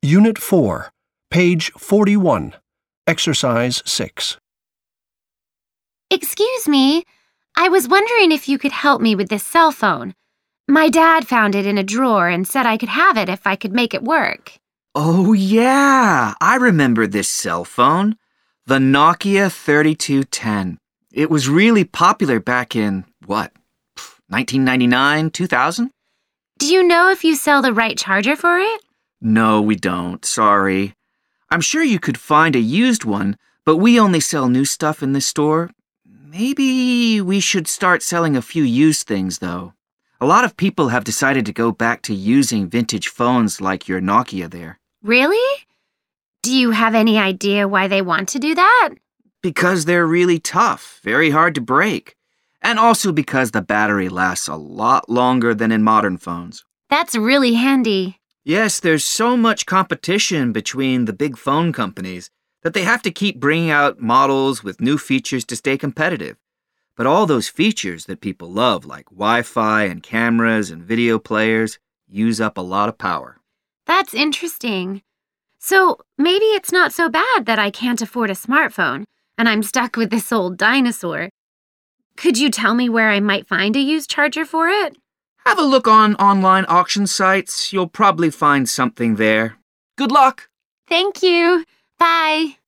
Unit 4, page 41, Exercise 6. Excuse me, I was wondering if you could help me with this cell phone. My dad found it in a drawer and said I could have it if I could make it work. Oh, yeah, I remember this cell phone. The Nokia 3210. It was really popular back in, 1999, 2000? Do you know if you sell the right charger for it? No, we don't, sorry. I'm sure you could find a used one, but we only sell new stuff in this store. Maybe we should start selling a few used things, though. A lot of people have decided to go back to using vintage phones like your Nokia there. Really? Do you have any idea why they want to do that? Because they're really tough, very hard to break. And also because the battery lasts a lot longer than in modern phones. That's really handy. Yes, there's so much competition between the big phone companies that they have to keep bringing out models with new features to stay competitive. But all those features that people love, like Wi-Fi and cameras and video players, use up a lot of power. That's interesting. So maybe it's not so bad that I can't afford a smartphone and I'm stuck with this old dinosaur. Could you tell me where I might find a used charger for it? Have a look on online auction sites. You'll probably find something there. Good luck! Thank you. Bye.